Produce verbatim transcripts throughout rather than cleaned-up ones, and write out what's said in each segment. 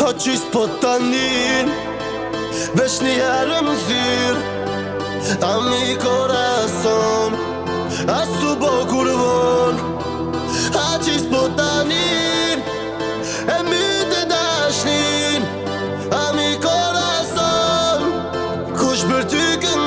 Ha qysh po tanin Vesh një herë më zyr A mi corazon As tu bo kur von Ha qysh po tanin E my të dashnin A mi corazon Kush për ty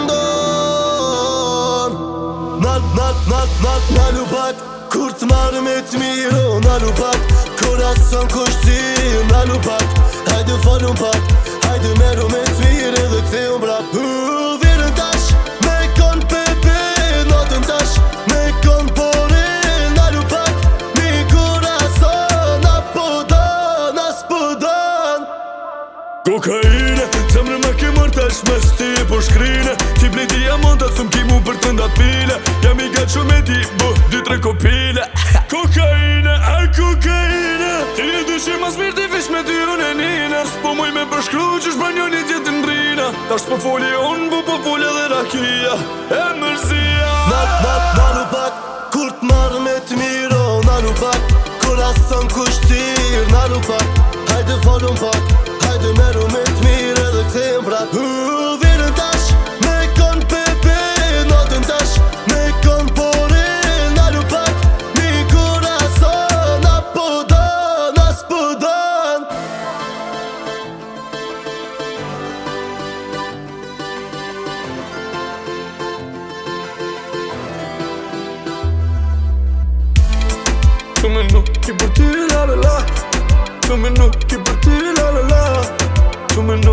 këndon Nat, nat, nat, nat, nalu pak Kur t'marrë me t'miro, nalu pak Corazon kush ti, nalu pak Hajde falun pak Hajde meru me t'mire dhe ktheu mbrap uh, Virën tash, me kon pepe Notën tash, me kon pore Nalu pak, mi corazon A po don, as po don Kokaine, zemrë me ke mërë tash me sti po shkrine Ti blej diamantat, së m'kimu për të ndat pile Jam i gatë shumë e ti, bu, dy tre kopile Kokaine, a kokaine Ti e dyshim mas mirë ti vish me dyrën e nina S'po muj me përshkru që shbanjon i tjetin rina Ta shpo foli unë, bu po foli edhe rakia E mërzia Nat, nat, nalu pak Kur t'marrë me t'miro, nalu pak Corazon kush tir, nalu pak Hajde falun pak Hajde meru me t'mire dhe kthejmë prap uh, Virën tash, me kon pepe Notën tash, me kon pore Nalu pak, mi corazon A po don, as po don Tu me nuk i për ty la la la Tu me nuk i për ty la la la Tu me